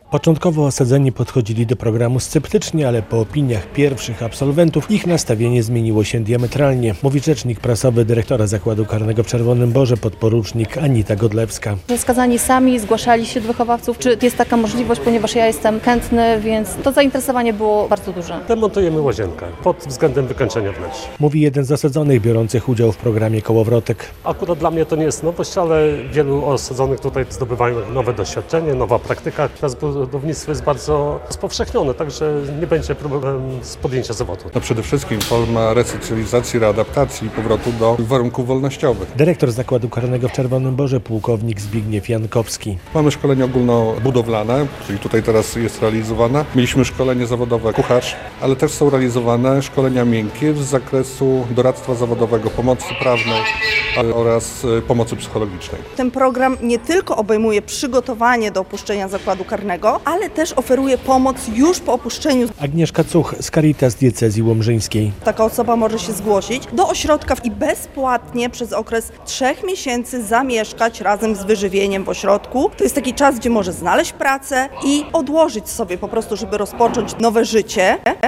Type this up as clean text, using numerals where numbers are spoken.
Początkowo osadzeni podchodzili do programu sceptycznie, ale po opiniach pierwszych absolwentów ich nastawienie zmieniło się diametralnie, mówi rzecznik prasowy dyrektora Zakładu Karnego w Czerwonym Borze podporucznik Anita Godlewska. Skazani sami zgłaszali się do wychowawców, czy jest taka możliwość, ponieważ ja jestem chętny, więc to zainteresowanie było bardzo duże. Remontujemy łazienkę pod względem wykończenia wnętrz. Mówi jeden z osadzonych biorących udział w programie Kołowrotek. Akurat dla mnie to nie jest nowość, ale wielu osadzonych tutaj zdobywają nowe doświadczenie, nowa praktyka. Teraz budownictwo jest bardzo spowszechnione, także nie będzie problemu z podjęciem zawodu. To przede wszystkim forma resocjalizacji, readaptacji i powrotu do warunków wolnościowych. Dyrektor Zakładu Karnego w Czerwonym Borze pułkownik Zbigniew Jankowski. Mamy szkolenie ogólnobudowlane, czyli tutaj teraz jest realizowane. Mieliśmy szkolenie zawodowe kucharz, ale też są realizowane szkolenia miękkie z zakresu doradztwa zawodowego, pomocy prawnej oraz pomocy psychologicznej. Ten program nie tylko obejmuje przygotowanie do opuszczenia zakładu karnego, ale też oferuje pomoc już po opuszczeniu. Agnieszka Cuch z Caritas Diecezji Łomżyńskiej. Taka osoba może się zgłosić do ośrodka i bezpłatnie przez okres 3 miesięcy zamieszkać razem z wyżywieniem w ośrodku. To jest taki czas, gdzie może znaleźć pracę i odłożyć sobie po prostu, żeby rozpocząć nowe życie.